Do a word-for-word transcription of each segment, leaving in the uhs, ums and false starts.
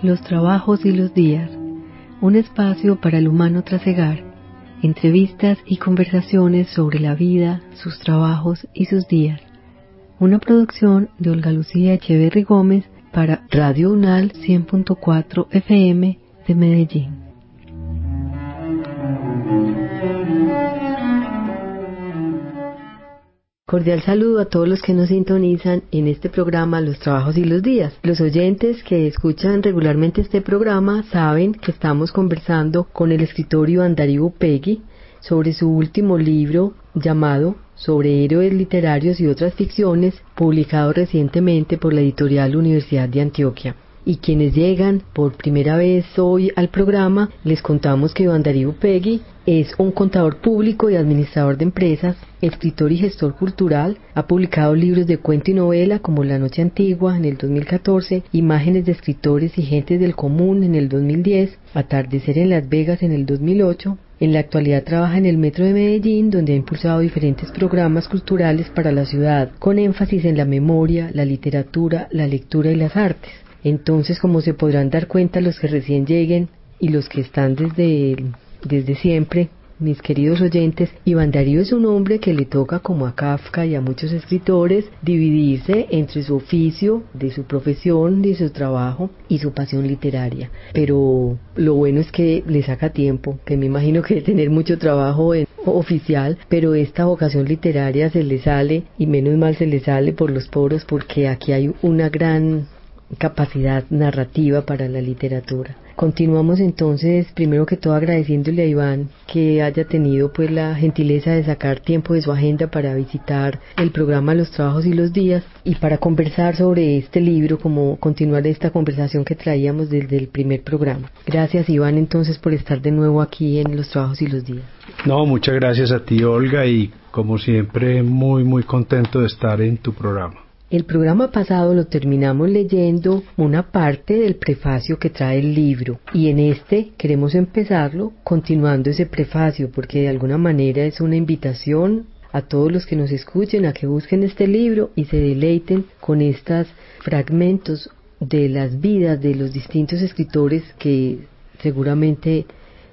Los trabajos y los días, un espacio para el humano trasegar, entrevistas y conversaciones sobre la vida, sus trabajos y sus días. Una producción de Olga Lucía Echeverry Gómez para Radio Unal cien punto cuatro F M de Medellín. Cordial saludo a todos los que nos sintonizan en este programa Los Trabajos y los Días. Los oyentes que escuchan regularmente este programa saben que estamos conversando con el escritor Iván Darío Upegui sobre su último libro llamado Sobre héroes literarios y otras ficciones, publicado recientemente por la editorial Universidad de Antioquia. Y quienes llegan por primera vez hoy al programa, les contamos que Iván Darío Upegui es un contador público y administrador de empresas, escritor y gestor cultural. Ha publicado libros de cuento y novela como La Noche Antigua en el dos mil catorce, Imágenes de escritores y gentes del común en el dos mil diez, Atardecer en Las Vegas en el dos mil ocho. En la actualidad trabaja en el Metro de Medellín, donde ha impulsado diferentes programas culturales para la ciudad, con énfasis en la memoria, la literatura, la lectura y las artes. Entonces, como se podrán dar cuenta los que recién lleguen y los que están desde, desde siempre, mis queridos oyentes, Iván Darío es un hombre que le toca, como a Kafka y a muchos escritores, dividirse entre su oficio, de su profesión, de su trabajo y su pasión literaria. Pero lo bueno es que le saca tiempo, que me imagino que debe tener mucho trabajo en oficial, pero esta vocación literaria se le sale, y menos mal se le sale por los poros, porque aquí hay una gran capacidad narrativa para la literatura. Continuamos entonces, primero que todo agradeciéndole a Iván que haya tenido pues la gentileza de sacar tiempo de su agenda para visitar el programa Los Trabajos y los Días y para conversar sobre este libro, como continuar esta conversación que traíamos desde el primer programa. Gracias, Iván, entonces, por estar de nuevo aquí en Los Trabajos y los Días. No, muchas gracias a ti, Olga, y como siempre muy muy contento de estar en tu programa. El programa pasado lo terminamos leyendo una parte del prefacio que trae el libro, y en este queremos empezarlo continuando ese prefacio, porque de alguna manera es una invitación a todos los que nos escuchen a que busquen este libro y se deleiten con estos fragmentos de las vidas de los distintos escritores que seguramente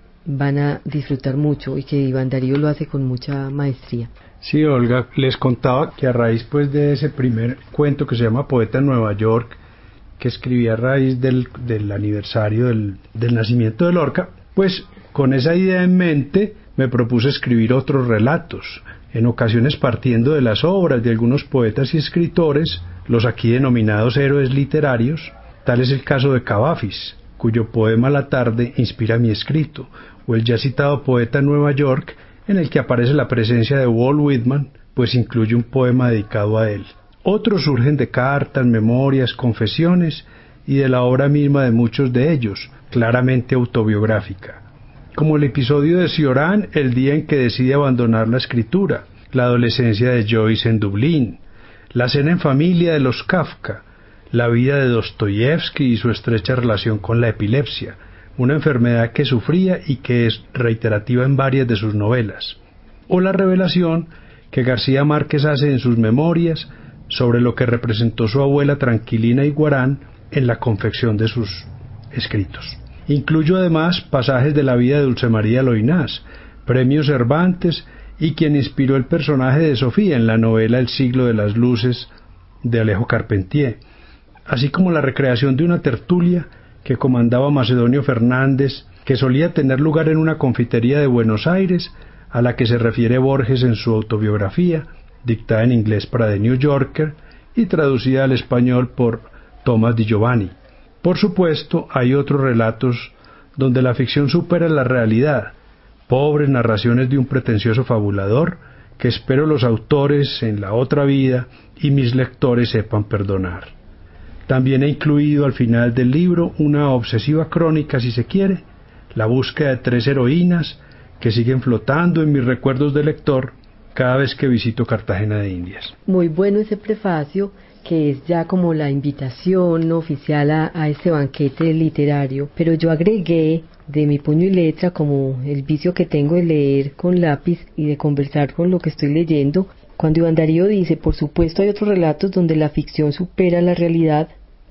van a disfrutar mucho y que Iván Darío lo hace con mucha maestría. Sí, Olga, les contaba que a raíz pues de ese primer cuento que se llama Poeta en Nueva York, que escribí a raíz del, del aniversario del, del nacimiento de Lorca, pues con esa idea en mente me propuse escribir otros relatos, en ocasiones partiendo de las obras de algunos poetas y escritores, los aquí denominados héroes literarios. Tal es el caso de Cavafis, cuyo poema La Tarde inspira mi escrito, o el ya citado Poeta en Nueva York, en el que aparece la presencia de Walt Whitman, pues incluye un poema dedicado a él. Otros surgen de cartas, memorias, confesiones y de la obra misma de muchos de ellos, claramente autobiográfica. Como el episodio de Cioran, el día en que decide abandonar la escritura, la adolescencia de Joyce en Dublín, la cena en familia de los Kafka, la vida de Dostoyevsky y su estrecha relación con la epilepsia, una enfermedad que sufría y que es reiterativa en varias de sus novelas, o la revelación que García Márquez hace en sus memorias sobre lo que representó su abuela Tranquilina Iguarán en la confección de sus escritos. Incluyo además pasajes de la vida de Dulce María Loinás, premio Cervantes y quien inspiró el personaje de Sofía en la novela El siglo de las luces de Alejo Carpentier, así como la recreación de una tertulia que comandaba Macedonio Fernández, que solía tener lugar en una confitería de Buenos Aires, a la que se refiere Borges en su autobiografía, dictada en inglés para The New Yorker y traducida al español por Thomas Di Giovanni. Por supuesto, hay otros relatos donde la ficción supera la realidad, pobres narraciones de un pretencioso fabulador, que espero los autores en la otra vida y mis lectores sepan perdonar. También he incluido al final del libro una obsesiva crónica, si se quiere, la búsqueda de tres heroínas que siguen flotando en mis recuerdos de lector cada vez que visito Cartagena de Indias. Muy bueno ese prefacio, que es ya como la invitación oficial a, a este banquete literario, pero yo agregué de mi puño y letra, como el vicio que tengo de leer con lápiz y de conversar con lo que estoy leyendo, cuando Iván Darío dice, por supuesto hay otros relatos donde la ficción supera la realidad,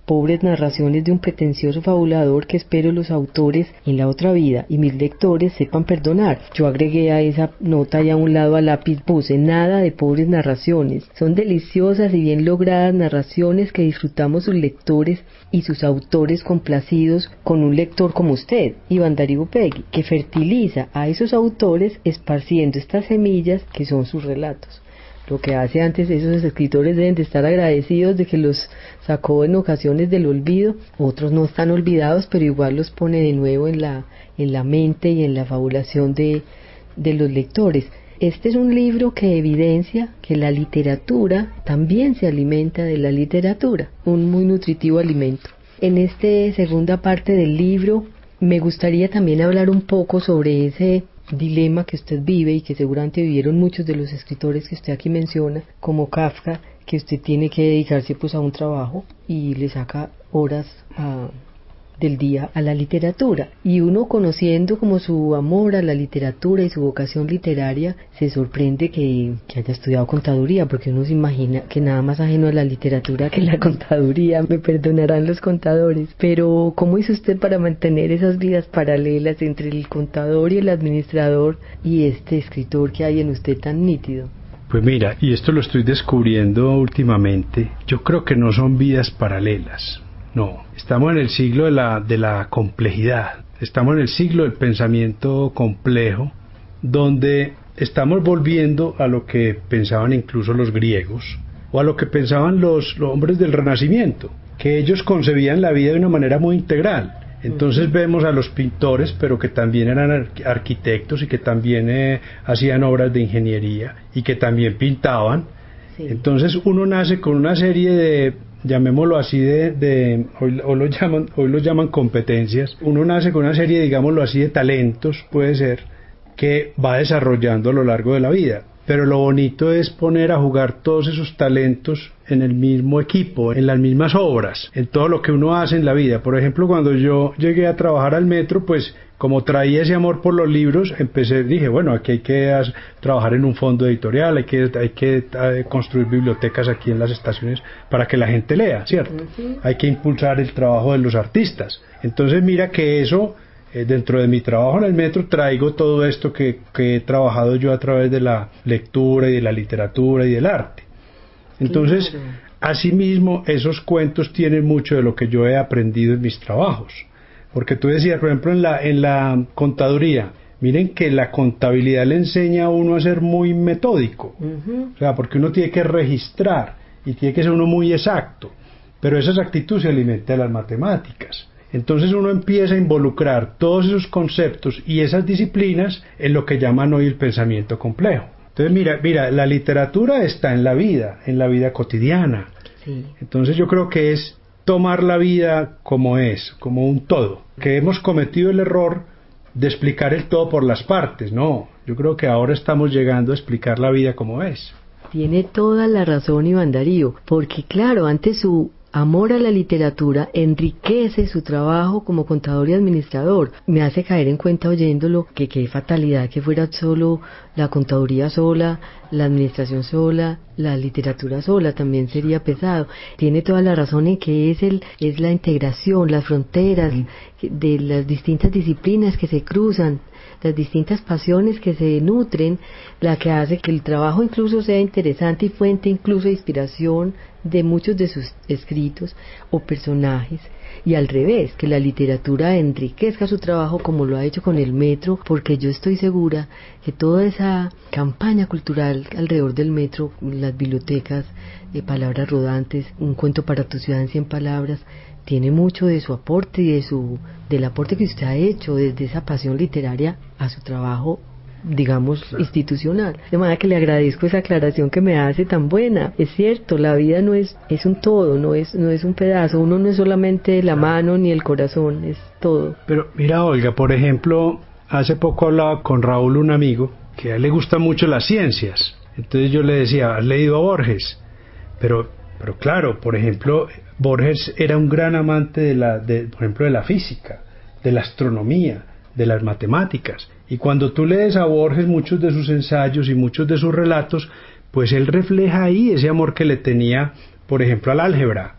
pobres narraciones de un pretencioso fabulador que espero los autores en la otra vida y mis lectores sepan perdonar. Yo agregué a esa nota y a un lado a lápiz puse nada de pobres narraciones. Son deliciosas y bien logradas narraciones que disfrutamos sus lectores y sus autores complacidos con un lector como usted, Iván Darío Upegui, que fertiliza a esos autores esparciendo estas semillas que son sus relatos. Lo que hace antes, esos escritores deben de estar agradecidos de que los sacó en ocasiones del olvido. Otros no están olvidados, pero igual los pone de nuevo en la, en la mente y en la fabulación de, de los lectores. Este es un libro que evidencia que la literatura también se alimenta de la literatura, un muy nutritivo alimento. En esta segunda parte del libro me gustaría también hablar un poco sobre ese dilema que usted vive y que seguramente vivieron muchos de los escritores que usted aquí menciona, como Kafka, que usted tiene que dedicarse pues a un trabajo y le saca horas a, del día a la literatura, y uno, conociendo como su amor a la literatura y su vocación literaria, se sorprende que, que haya estudiado contaduría, porque uno se imagina que nada más ajeno a la literatura que la contaduría. Me perdonarán los contadores, pero ¿cómo hizo usted para mantener esas vidas paralelas entre el contador y el administrador y este escritor que hay en usted tan nítido? Pues mira, y esto lo estoy descubriendo últimamente, yo creo que no son vidas paralelas. No, estamos en el siglo de la, de la complejidad, estamos en el siglo del pensamiento complejo, donde estamos volviendo a lo que pensaban incluso los griegos, o a lo que pensaban los, los hombres del Renacimiento, que ellos concebían la vida de una manera muy integral. Entonces vemos a los pintores, pero que también eran arquitectos y que también eh, hacían obras de ingeniería y que también pintaban. Sí. Entonces uno nace con una serie de, llamémoslo así, de, de hoy, hoy, lo llaman, hoy lo llaman competencias. Uno nace con una serie, digámoslo así, de talentos, puede ser, que va desarrollando a lo largo de la vida. Pero lo bonito es poner a jugar todos esos talentos en el mismo equipo, en las mismas obras, en todo lo que uno hace en la vida. Por ejemplo, cuando yo llegué a trabajar al metro, pues como traía ese amor por los libros, empecé, dije, bueno, aquí hay que hacer, trabajar en un fondo editorial, hay que, hay que eh, construir bibliotecas aquí en las estaciones para que la gente lea, ¿cierto? Uh-huh. Hay que impulsar el trabajo de los artistas. Entonces mira que eso, eh, dentro de mi trabajo en el metro, traigo todo esto que, que he trabajado yo a través de la lectura y de la literatura y del arte. Entonces, claro. Asimismo, esos cuentos tienen mucho de lo que yo he aprendido en mis trabajos. Porque tú decías, por ejemplo, en la, en la contaduría, miren que la contabilidad le enseña a uno a ser muy metódico. Uh-huh. O sea, porque uno tiene que registrar y tiene que ser uno muy exacto. Pero esa exactitud se alimenta de las matemáticas. Entonces uno empieza a involucrar todos esos conceptos y esas disciplinas en lo que llaman hoy el pensamiento complejo. Entonces mira, mira, la literatura está en la vida, en la vida cotidiana. Sí. Entonces yo creo que es tomar la vida como es, como un todo. Que hemos cometido el error de explicar el todo por las partes. No, yo creo que ahora estamos llegando a explicar la vida como es. Tiene toda la razón Iván Darío, porque claro, antes su amor a la literatura enriquece su trabajo como contador y administrador. Me hace caer en cuenta oyéndolo que qué fatalidad que fuera solo la contaduría sola, la administración sola, la literatura sola, también sería pesado. Tiene toda la razón en que es el es la integración, las fronteras de las distintas disciplinas que se cruzan, las distintas pasiones que se nutren, la que hace que el trabajo incluso sea interesante y fuente incluso de inspiración de muchos de sus escritos o personajes, y al revés, que la literatura enriquezca su trabajo como lo ha hecho con el metro, porque yo estoy segura que toda esa campaña cultural alrededor del metro, las bibliotecas, de palabras rodantes, un cuento para tu ciudad en cien palabras, tiene mucho de su aporte y de su del aporte que usted ha hecho desde esa pasión literaria a su trabajo, digamos, claro, institucional. De manera que le agradezco esa aclaración que me hace tan buena. Es cierto, la vida no es es un todo, no es no es un pedazo, uno no es solamente la mano ni el corazón, es todo. Pero mira, Olga, por ejemplo, hace poco hablaba con Raúl, un amigo, que a él le gustan mucho las ciencias. Entonces yo le decía, ¿has leído a Borges? Pero pero claro, por ejemplo, Borges era un gran amante de la de, por ejemplo, de la física, de la astronomía, de las matemáticas. Y cuando tú lees a Borges muchos de sus ensayos y muchos de sus relatos, pues él refleja ahí ese amor que le tenía, por ejemplo, al álgebra.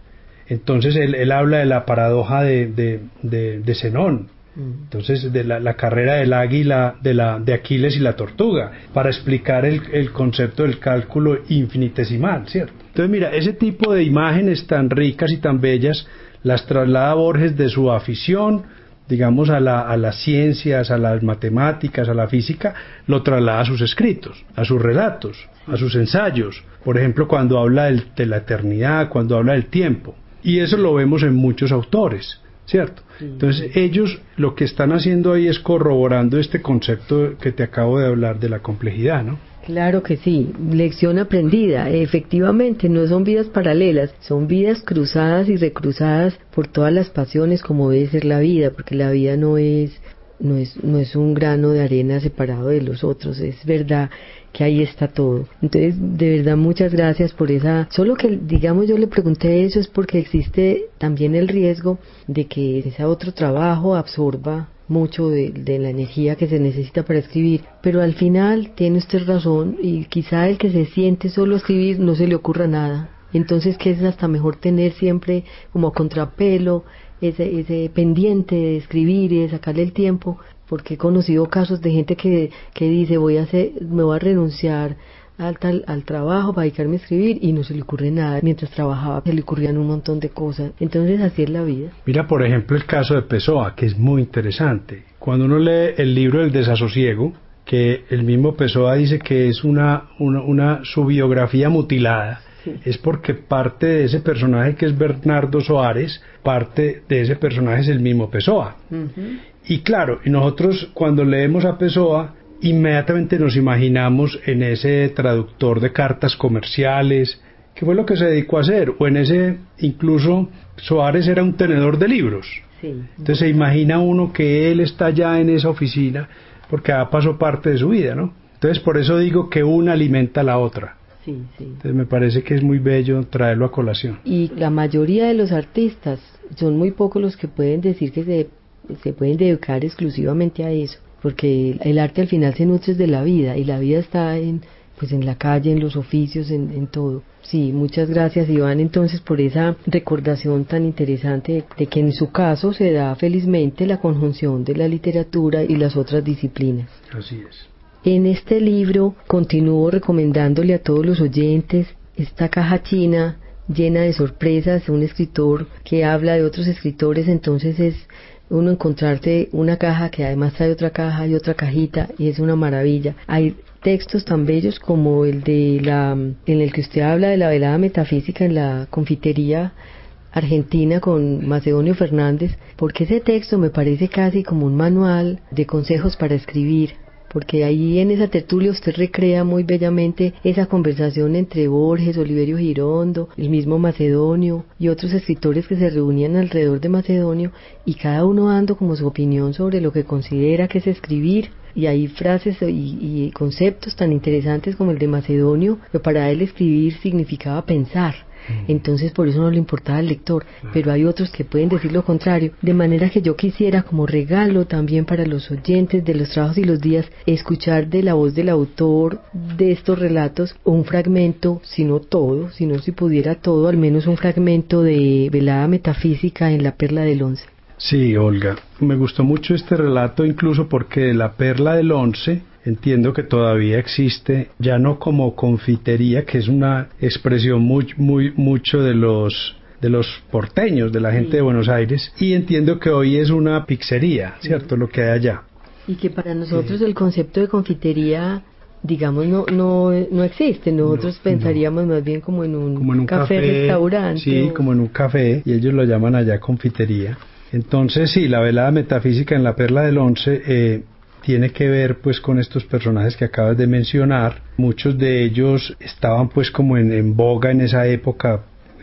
Entonces él, él habla de la paradoja de, de, de, de Zenón. Entonces, de la, la carrera del águila, de, la, de Aquiles y la tortuga, para explicar el, el concepto del cálculo infinitesimal, ¿cierto? Entonces, mira, ese tipo de imágenes tan ricas y tan bellas las traslada Borges de su afición, digamos, a, la, a las ciencias, a las matemáticas, a la física, lo traslada a sus escritos, a sus relatos, a sus ensayos. Por ejemplo, cuando habla del, de la eternidad, cuando habla del tiempo. Y eso lo vemos en muchos autores, ¿cierto? Entonces ellos lo que están haciendo ahí es corroborando este concepto que te acabo de hablar de la complejidad, ¿no? Claro que sí, lección aprendida. Efectivamente, no son vidas paralelas, son vidas cruzadas y recruzadas por todas las pasiones como debe ser la vida, porque la vida no es, no es, no es un grano de arena separado de los otros, es verdad que ahí está todo. Entonces, de verdad, muchas gracias por esa... Solo que, digamos, yo le pregunté eso es porque existe también el riesgo de que ese otro trabajo absorba mucho de, de la energía que se necesita para escribir, pero al final tiene usted razón y quizá el que se siente solo a escribir no se le ocurra nada. Entonces, que es hasta mejor tener siempre como contrapelo ese, ese pendiente de escribir y de sacarle el tiempo, porque he conocido casos de gente que, que dice voy a hacer, me voy a renunciar al, tal, al trabajo para dedicarme a escribir y no se le ocurre nada. Mientras trabajaba se le ocurrían un montón de cosas. Entonces así es la vida. Mira, por ejemplo, el caso de Pessoa, que es muy interesante. Cuando uno lee el libro del desasosiego, que el mismo Pessoa dice que es una, una, una su biografía mutilada, sí, es porque parte de ese personaje que es Bernardo Soares, parte de ese personaje es el mismo Pessoa. Uh-huh. Y claro, y nosotros cuando leemos a Pessoa, inmediatamente nos imaginamos en ese traductor de cartas comerciales, que fue lo que se dedicó a hacer, o en ese, incluso Soares era un tenedor de libros. Sí. Entonces se imagina uno que él está ya en esa oficina, porque ya pasó parte de su vida, ¿no? Entonces por eso digo que una alimenta a la otra. Sí, sí. Entonces me parece que es muy bello traerlo a colación. Y la mayoría de los artistas, son muy pocos los que pueden decir que se, se pueden dedicar exclusivamente a eso, porque el arte al final se nutre de la vida, y la vida está en, pues en la calle, en los oficios, en, en todo. Sí, muchas gracias, Iván, entonces por esa recordación tan interesante de, de que en su caso se da felizmente la conjunción de la literatura y las otras disciplinas. Así es. En este libro continúo recomendándole a todos los oyentes esta caja china llena de sorpresas de un escritor que habla de otros escritores. Entonces es uno encontrarse una caja que además trae otra caja y otra cajita, y es una maravilla. Hay textos tan bellos como el de la en el que usted habla de la velada metafísica en la confitería argentina con Macedonio Fernández, porque ese texto me parece casi como un manual de consejos para escribir, porque ahí en esa tertulia usted recrea muy bellamente esa conversación entre Borges, Oliverio Girondo, el mismo Macedonio y otros escritores que se reunían alrededor de Macedonio, y cada uno dando como su opinión sobre lo que considera que es escribir. Y hay frases y, y conceptos tan interesantes como el de Macedonio, que para él escribir significaba pensar. Entonces por eso no le importaba al lector, pero hay otros que pueden decir lo contrario, de manera que yo quisiera, como regalo también para los oyentes de Los Trabajos y los Días, escuchar de la voz del autor de estos relatos un fragmento, si no todo, si no si pudiera todo, al menos un fragmento de Velada Metafísica en La Perla del Once. Sí, Olga, me gustó mucho este relato, incluso porque La Perla del Once entiendo que todavía existe, ya no como confitería, que es una expresión muy, muy, mucho de los de los porteños, de la gente, sí, de Buenos Aires, y entiendo que hoy es una pizzería, ¿cierto? Sí. Lo que hay allá. Y que para nosotros sí, el concepto de confitería, digamos, no no no existe. Nosotros no, pensaríamos no. más bien como en un, como en un café, café, restaurante. Sí, o... como en un café, y ellos lo llaman allá confitería. Entonces sí, la velada metafísica en La Perla del Once eh, tiene que ver pues con estos personajes que acabas de mencionar. Muchos de ellos estaban pues como en, en boga en esa época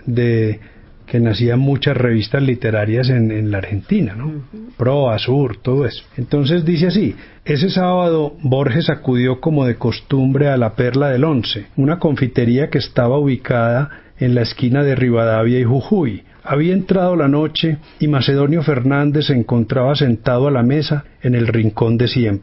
de que nacían muchas revistas literarias en, en la Argentina, ¿no? Uh-huh. Proa, Sur, todo eso. Entonces dice así: ese sábado Borges acudió como de costumbre a La Perla del Once, una confitería que estaba ubicada en la esquina de Rivadavia y Jujuy. Había entrado la noche y Macedonio Fernández se encontraba sentado a la mesa en el rincón de siempre.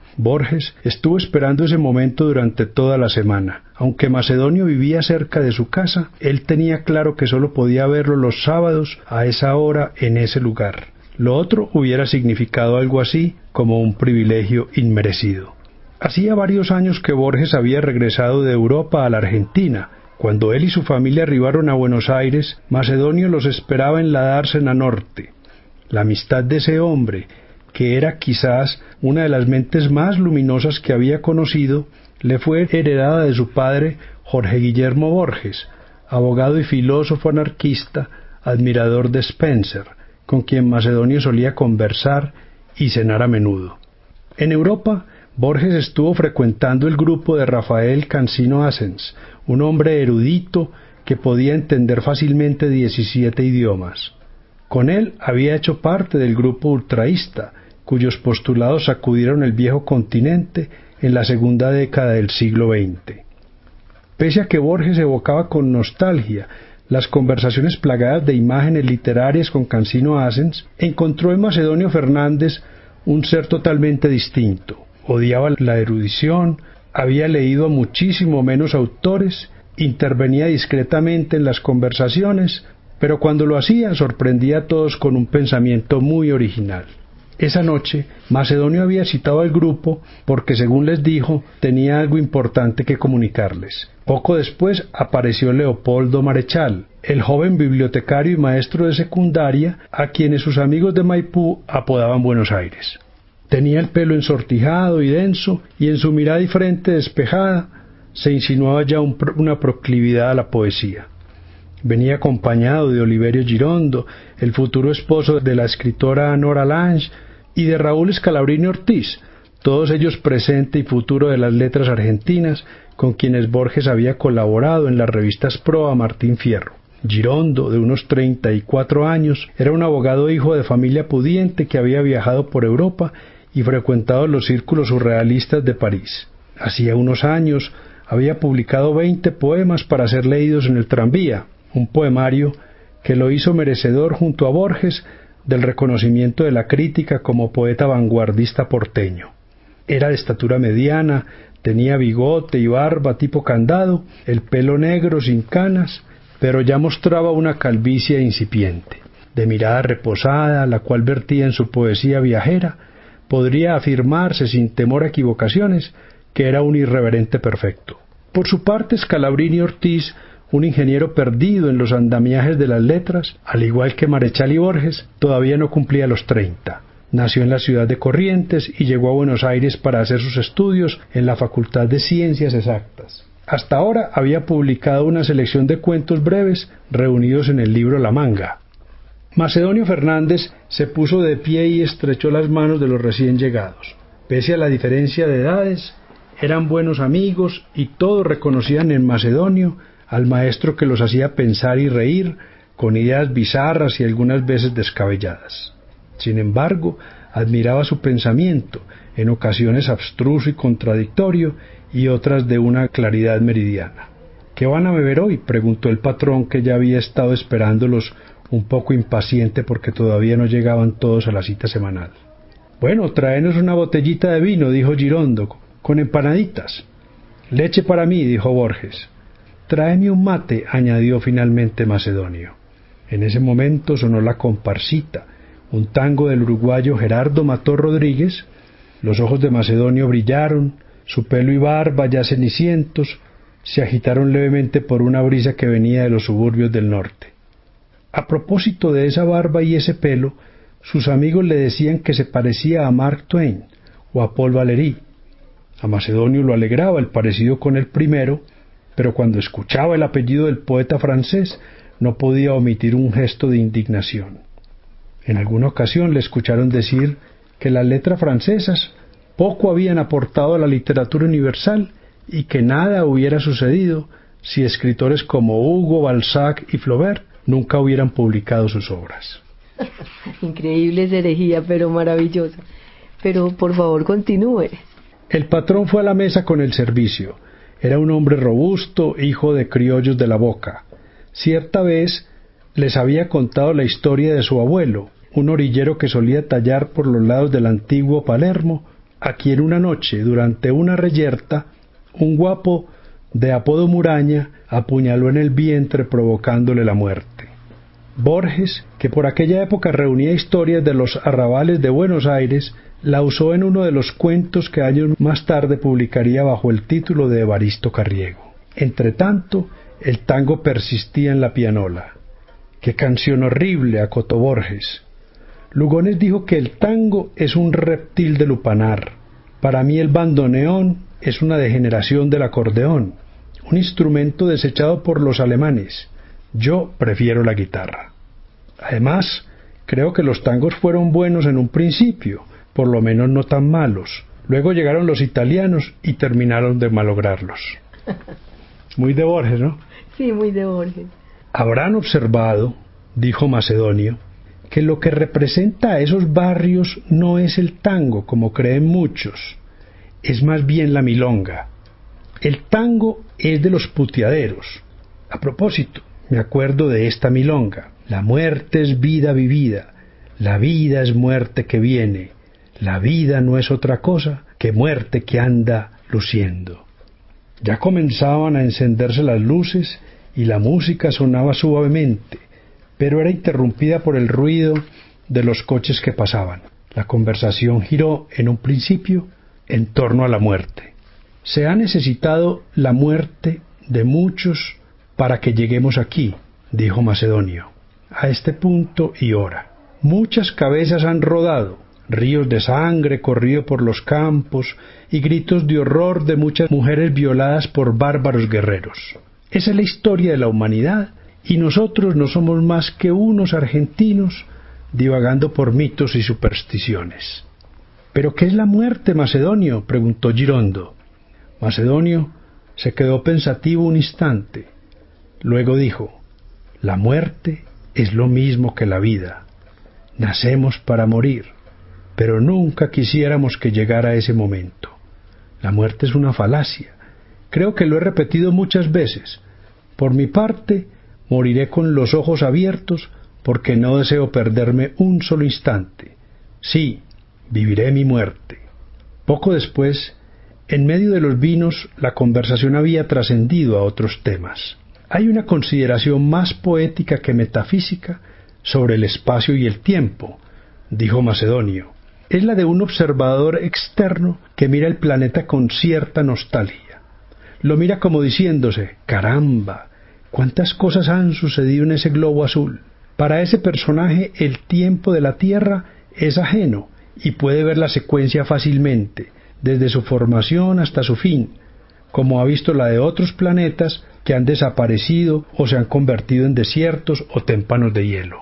Borges estuvo esperando ese momento durante toda la semana. Aunque Macedonio vivía cerca de su casa, él tenía claro que solo podía verlo los sábados a esa hora en ese lugar. Lo otro hubiera significado algo así como un privilegio inmerecido. Hacía varios años que Borges había regresado de Europa a la Argentina. Cuando él y su familia arribaron a Buenos Aires, Macedonio los esperaba en la dársena norte. La amistad de ese hombre, que era quizás una de las mentes más luminosas que había conocido, le fue heredada de su padre Jorge Guillermo Borges, abogado y filósofo anarquista, admirador de Spencer, con quien Macedonio solía conversar y cenar a menudo. En Europa, Borges estuvo frecuentando el grupo de Rafael Cansino Assens, un hombre erudito que podía entender fácilmente diecisiete idiomas. Con él había hecho parte del grupo ultraísta, cuyos postulados sacudieron el viejo continente en la segunda década del siglo veinte. Pese a que Borges evocaba con nostalgia las conversaciones plagadas de imágenes literarias con Cansino Assens, encontró en Macedonio Fernández un ser totalmente distinto. Odiaba la erudición, había leído a muchísimo menos autores, intervenía discretamente en las conversaciones, pero cuando lo hacía sorprendía a todos con un pensamiento muy original. Esa noche, Macedonio había citado al grupo porque, según les dijo, tenía algo importante que comunicarles. Poco después apareció Leopoldo Marechal, el joven bibliotecario y maestro de secundaria a quienes sus amigos de Maipú apodaban Buenos Aires. Tenía el pelo ensortijado y denso, y en su mirada y frente despejada se insinuaba ya un, una proclividad a la poesía. Venía acompañado de Oliverio Girondo, el futuro esposo de la escritora Nora Lange, y de Raúl Scalabrini Ortiz, todos ellos presente y futuro de las letras argentinas, con quienes Borges había colaborado en las revistas Proa Martín Fierro. Girondo, de unos treinta y cuatro años, era un abogado hijo de familia pudiente que había viajado por Europa y frecuentado los círculos surrealistas de París. Hacía unos años había publicado veinte poemas para ser leídos en el tranvía, un poemario que lo hizo merecedor junto a Borges del reconocimiento de la crítica como poeta vanguardista porteño. Era de estatura mediana, tenía bigote y barba tipo candado, el pelo negro sin canas, pero ya mostraba una calvicie incipiente. De mirada reposada, la cual vertía en su poesía viajera, podría afirmarse sin temor a equivocaciones que era un irreverente perfecto. Por su parte, Scalabrini Ortiz, un ingeniero perdido en los andamiajes de las letras, al igual que Marechal y Borges, todavía no cumplía los treinta. Nació en la ciudad de Corrientes y llegó a Buenos Aires para hacer sus estudios en la Facultad de Ciencias Exactas. Hasta ahora había publicado una selección de cuentos breves reunidos en el libro La Manga. Macedonio Fernández se puso de pie y estrechó las manos de los recién llegados. Pese a la diferencia de edades, eran buenos amigos y todos reconocían en Macedonio al maestro que los hacía pensar y reír con ideas bizarras y algunas veces descabelladas. Sin embargo, admiraba su pensamiento, en ocasiones abstruso y contradictorio, y otras de una claridad meridiana. ¿Qué van a beber hoy?, preguntó el patrón, que ya había estado esperándolos un poco impaciente porque todavía no llegaban todos a la cita semanal. Bueno, tráenos una botellita de vino, dijo Girondo, con empanaditas. Leche para mí, dijo Borges. Tráeme un mate, añadió finalmente Macedonio. En ese momento sonó la comparsita, un tango del uruguayo Gerardo Mató Rodríguez. Los ojos de Macedonio brillaron, su pelo y barba, ya cenicientos, se agitaron levemente por una brisa que venía de los suburbios del norte. A propósito de esa barba y ese pelo, sus amigos le decían que se parecía a Mark Twain o a Paul Valéry. A Macedonio lo alegraba el parecido con el primero, pero cuando escuchaba el apellido del poeta francés no podía omitir un gesto de indignación. En alguna ocasión le escucharon decir que las letras francesas poco habían aportado a la literatura universal y que nada hubiera sucedido si escritores como Hugo, Balzac y Flaubert nunca hubieran publicado sus obras. Increíble esa herejía, pero maravillosa. Pero por favor continúe. El patrón fue a la mesa con el servicio. Era un hombre robusto, hijo de criollos de la Boca. Cierta vez les había contado la historia de su abuelo, un orillero que solía tallar por los lados del antiguo Palermo a quien una noche, durante una reyerta, un guapo de apodo Muraña apuñaló en el vientre provocándole la muerte. Borges, que por aquella época reunía historias de los arrabales de Buenos Aires, la usó en uno de los cuentos que años más tarde publicaría bajo el título de Evaristo Carriego. Entretanto, el tango persistía en la pianola. ¡Qué canción horrible!, acotó Borges. Lugones dijo que el tango es un reptil de lupanar. Para mí el bandoneón es una degeneración del acordeón, un instrumento desechado por los alemanes. Yo prefiero la guitarra. Además, creo que los tangos fueron buenos en un principio, por lo menos no tan malos. Luego llegaron los italianos y terminaron de malograrlos. Muy de Borges, ¿no? Sí, muy de Borges. Habrán observado, dijo Macedonio, que lo que representa a esos barrios no es el tango, como creen muchos, es más bien la milonga. El tango es de los puteaderos. A propósito, me acuerdo de esta milonga. La muerte es vida vivida, la vida es muerte que viene, la vida no es otra cosa que muerte que anda luciendo. Ya comenzaban a encenderse las luces y la música sonaba suavemente, pero era interrumpida por el ruido de los coches que pasaban. La conversación giró en un principio en torno a la muerte. Se ha necesitado la muerte de muchos para que lleguemos aquí, dijo Macedonio, a este punto y hora. Muchas cabezas han rodado, ríos de sangre corrido por los campos y gritos de horror de muchas mujeres violadas por bárbaros guerreros. Esa es la historia de la humanidad y nosotros no somos más que unos argentinos divagando por mitos y supersticiones. ¿Pero qué es la muerte, Macedonio?, preguntó Girondo. Macedonio se quedó pensativo un instante. Luego dijo: la muerte es lo mismo que la vida. Nacemos para morir, pero nunca quisiéramos que llegara ese momento. La muerte es una falacia. Creo que lo he repetido muchas veces. Por mi parte, moriré con los ojos abiertos porque no deseo perderme un solo instante. Sí, viviré mi muerte. Poco después, en medio de los vinos, la conversación había trascendido a otros temas. Hay una consideración más poética que metafísica sobre el espacio y el tiempo, dijo Macedonio. Es la de un observador externo que mira el planeta con cierta nostalgia. Lo mira como diciéndose: caramba, cuántas cosas han sucedido en ese globo azul. Para ese personaje el tiempo de la Tierra es ajeno y puede ver la secuencia fácilmente, desde su formación hasta su fin, como ha visto la de otros planetas que han desaparecido o se han convertido en desiertos o témpanos de hielo.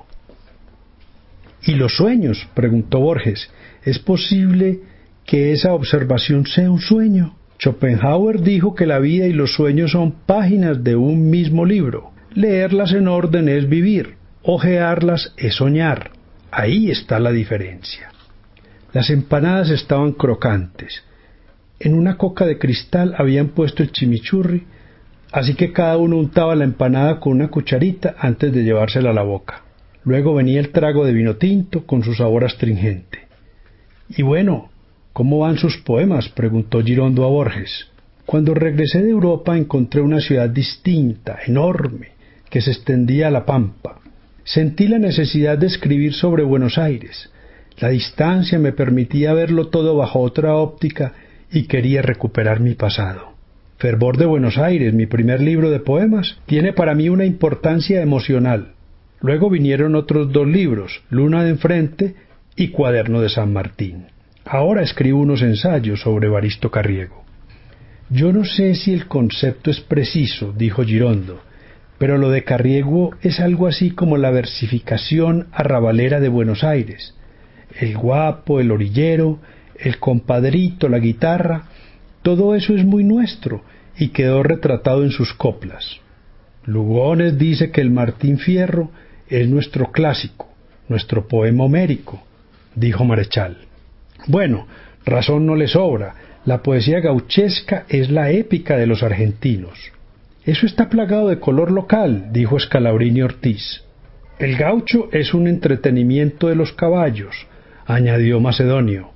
¿Y los sueños?, preguntó Borges. ¿Es posible que esa observación sea un sueño? Schopenhauer dijo que la vida y los sueños son páginas de un mismo libro. Leerlas en orden es vivir, hojearlas es soñar. Ahí está la diferencia. Las empanadas estaban crocantes. En una coca de cristal habían puesto el chimichurri, así que cada uno untaba la empanada con una cucharita antes de llevársela a la boca. Luego venía el trago de vino tinto con su sabor astringente. Y bueno, ¿cómo van sus poemas?, preguntó Girondo a Borges. Cuando regresé de Europa encontré una ciudad distinta, enorme, que se extendía a la pampa. Sentí la necesidad de escribir sobre Buenos Aires. La distancia me permitía verlo todo bajo otra óptica y quería recuperar mi pasado. Fervor de Buenos Aires, mi primer libro de poemas, tiene para mí una importancia emocional. Luego vinieron otros dos libros, Luna de enfrente y Cuaderno de San Martín. Ahora escribo unos ensayos sobre Evaristo Carriego. Yo no sé si el concepto es preciso, dijo Girondo, pero lo de Carriego es algo así como la versificación arrabalera de Buenos Aires. El guapo, el orillero, el compadrito, la guitarra, todo eso es muy nuestro y quedó retratado en sus coplas. Lugones dice que el Martín Fierro es nuestro clásico, nuestro poema homérico, dijo Marechal. Bueno, razón no le sobra, la poesía gauchesca es la épica de los argentinos. Eso está plagado de color local, dijo Scalabrini Ortiz. El gaucho es un entretenimiento de los caballos, añadió Macedonio.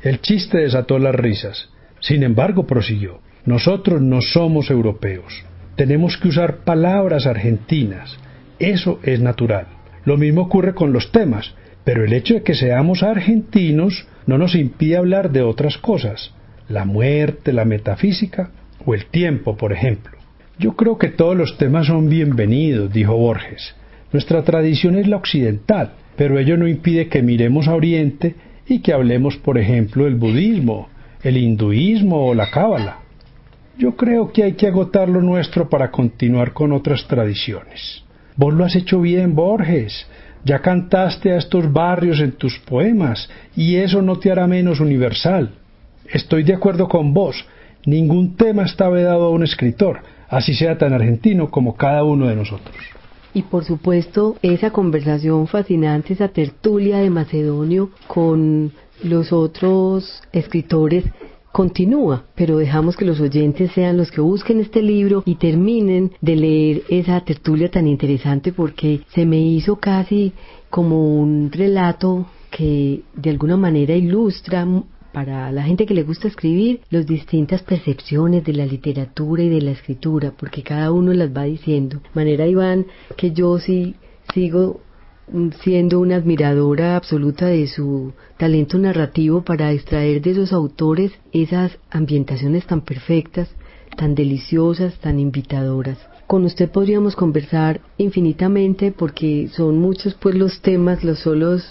El chiste desató las risas. Sin embargo, prosiguió, nosotros no somos europeos. Tenemos que usar palabras argentinas. Eso es natural. Lo mismo ocurre con los temas, pero el hecho de que seamos argentinos no nos impide hablar de otras cosas. La muerte, la metafísica o el tiempo, por ejemplo. Yo creo que todos los temas son bienvenidos, dijo Borges. Nuestra tradición es la occidental, pero ello no impide que miremos a Oriente y que hablemos, por ejemplo, del budismo, el hinduismo o la cábala. Yo creo que hay que agotar lo nuestro para continuar con otras tradiciones. Vos lo has hecho bien, Borges. Ya cantaste a estos barrios en tus poemas, y eso no te hará menos universal. Estoy de acuerdo con vos. Ningún tema está vedado a un escritor, así sea tan argentino como cada uno de nosotros. Y por supuesto, esa conversación fascinante, esa tertulia de Macedonio con los otros escritores continúa, pero dejamos que los oyentes sean los que busquen este libro y terminen de leer esa tertulia tan interesante, porque se me hizo casi como un relato que de alguna manera ilustra para la gente que le gusta escribir las distintas percepciones de la literatura y de la escritura, porque cada uno las va diciendo. De manera, Iván, que yo sí sigo siendo una admiradora absoluta de su talento narrativo para extraer de esos autores esas ambientaciones tan perfectas, tan deliciosas, tan invitadoras. Con usted podríamos conversar infinitamente, porque son muchos pues los temas, los solos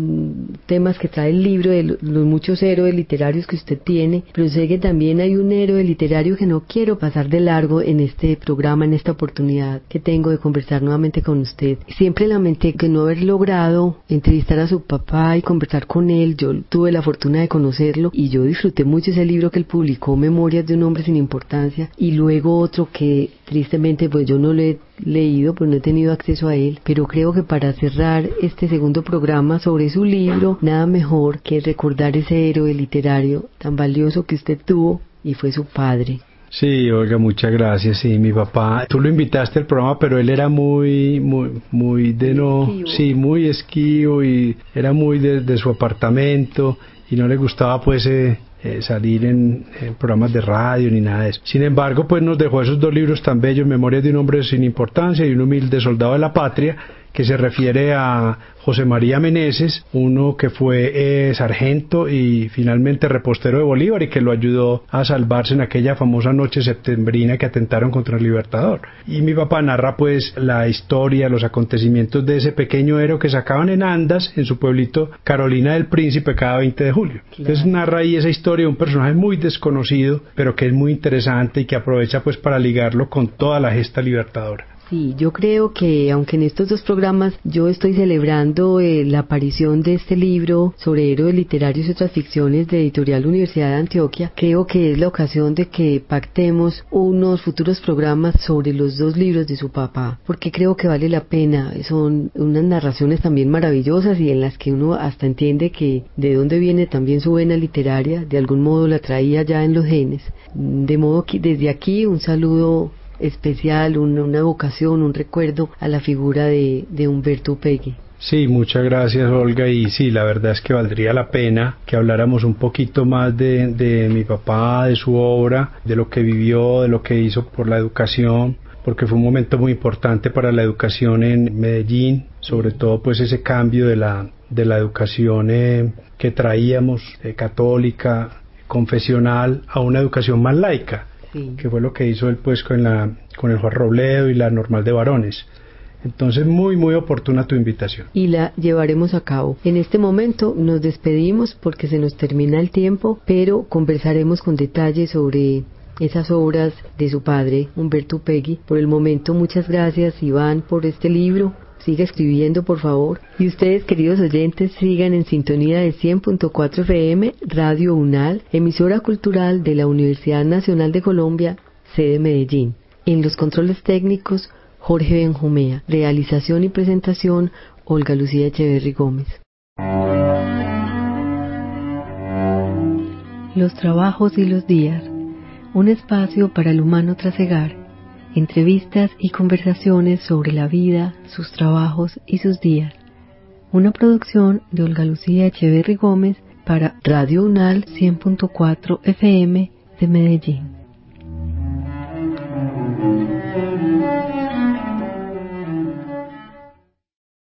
temas que trae el libro, de los muchos héroes literarios que usted tiene, pero sé que también hay un héroe literario que no quiero pasar de largo en este programa, en esta oportunidad que tengo de conversar nuevamente con usted. Siempre lamenté que no haber logrado entrevistar a su papá y conversar con él. Yo tuve la fortuna de conocerlo y yo disfruté mucho ese libro que él publicó, Memorias de un hombre sin importancia, y luego otro que tristemente pues yo no lo he leído, pues no he tenido acceso a él, pero creo que para cerrar este segundo programa sobre su libro, nada mejor que recordar ese héroe literario tan valioso que usted tuvo y fue su padre. Sí, Olga, muchas gracias. Sí, mi papá, tú lo invitaste al programa, pero él era muy, muy, muy de no, esquivo. Sí, muy esquivo y era muy de, de su apartamento y no le gustaba pues eh, eh, salir en, en programas de radio ni nada de eso. Sin embargo, pues nos dejó esos dos libros tan bellos, Memorias de un hombre sin importancia y Un humilde soldado de la patria, que se refiere a José María Meneses, uno que fue eh, sargento y finalmente repostero de Bolívar y que lo ayudó a salvarse en aquella famosa noche septembrina que atentaron contra el Libertador. Y mi papá narra pues la historia, los acontecimientos de ese pequeño héroe que sacaban en andas en su pueblito Carolina del Príncipe cada veinte de julio. Claro. Entonces narra ahí esa historia de un personaje muy desconocido, pero que es muy interesante y que aprovecha pues para ligarlo con toda la gesta libertadora. Sí, yo creo que aunque en estos dos programas yo estoy celebrando eh, la aparición de este libro sobre héroes literarios y otras ficciones de Editorial Universidad de Antioquia, creo que es la ocasión de que pactemos unos futuros programas sobre los dos libros de su papá, porque creo que vale la pena. Son unas narraciones también maravillosas y en las que uno hasta entiende que de dónde viene también su vena literaria, de algún modo la traía ya en los genes. De modo que desde aquí un saludo especial, una, una vocación, un recuerdo a la figura de, de Humberto Upegui. Sí, muchas gracias, Olga, y sí, la verdad es que valdría la pena que habláramos un poquito más de, de mi papá, de su obra, de lo que vivió, de lo que hizo por la educación, porque fue un momento muy importante para la educación en Medellín, sobre todo pues ese cambio de la, de la educación eh, que traíamos, eh, católica, confesional, a una educación más laica. Sí. Que fue lo que hizo él pues con la con el Juan Robledo y la normal de varones. Entonces muy muy oportuna tu invitación. Y la llevaremos a cabo. En este momento nos despedimos porque se nos termina el tiempo, pero conversaremos con detalle sobre esas obras de su padre, Humberto Upegui. Por el momento, muchas gracias, Iván, por este libro. Siga escribiendo, por favor. Y ustedes, queridos oyentes, sigan en sintonía de cien punto cuatro F M, Radio UNAL, emisora cultural de la Universidad Nacional de Colombia, sede Medellín. En los controles técnicos, Jorge Benjumea. Realización y presentación, Olga Lucía Echeverry Gómez. Los trabajos y los días. Un espacio para el humano trasegar. Entrevistas y conversaciones sobre la vida, sus trabajos y sus días. Una producción de Olga Lucía Echeverry Gómez para Radio Unal cien punto cuatro F M de Medellín.